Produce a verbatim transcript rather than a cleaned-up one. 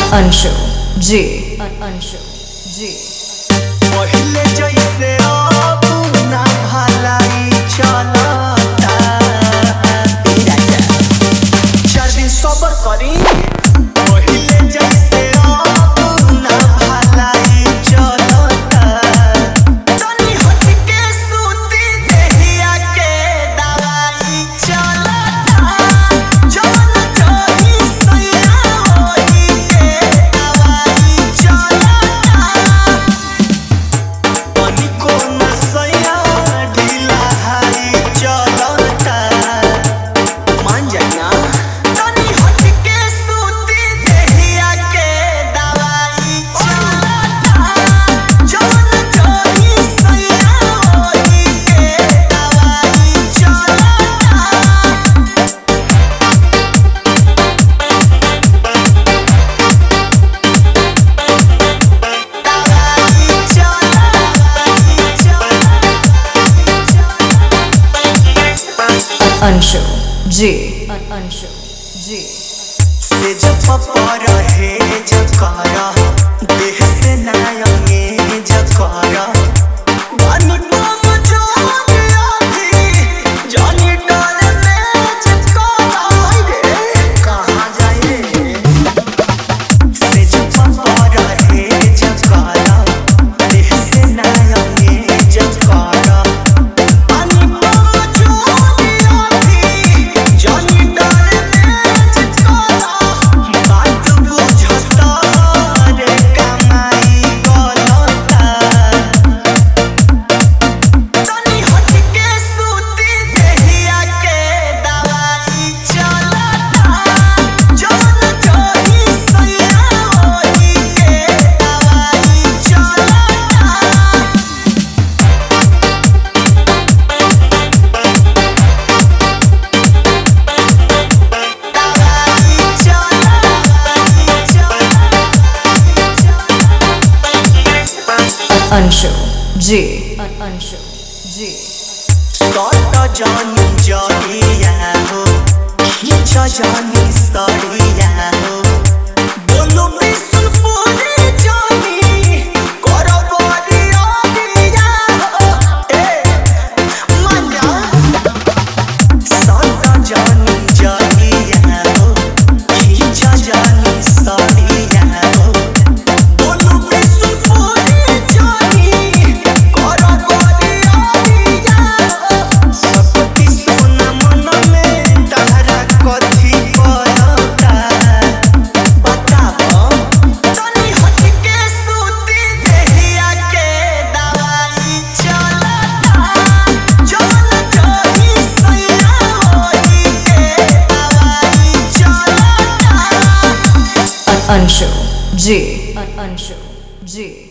अंशु जी अंशु जी पहिले जैसे अब ना भलाई चलता चार दिन सबर करी पहिले जैसे अब ना भलाई चलता तनी हट के सूती देहिया के दवाई चलता जवन चोरी सैया होई के दवाई चलता को नसैया ढीला हारी चलता मान जाना तनी हट के सूती देहिया के दवाई चलता जवन चोरी सैया होई के दवाई चलता अंशु जी अंशु जी से जब पर है जकारा देह से नया में जकारा बानी बम जो अभी जानी डाल में जकारा रे कहाँ जाए से जब पर है जकारा देह से नया में जकारा बानी बम जो जानी डाल में जकारा बात बुझता रे कमाई बोलता तनी हट के सूती देहिया के दवाई चलता जवन चोरी सैया होई के दवाई चलता अंशु जी अंशु जी सट जानी जहिया हो खींच जानी सड़िया हो बोलो बिसुनपुरी जानी कर बरिया दिया हो ए माया सट जानी जहिया हो खींच जानी सड़िया हो बोलो बिसुनपुरी जानी कर बरिया दिया हो सकती सोना मन में तहरा कथी पड़ता बताओ तनी हट के सूती देहिया के दवाई चलता जवन चोरी सैया होई के दवाई चलता अंशु जी अंशु जी।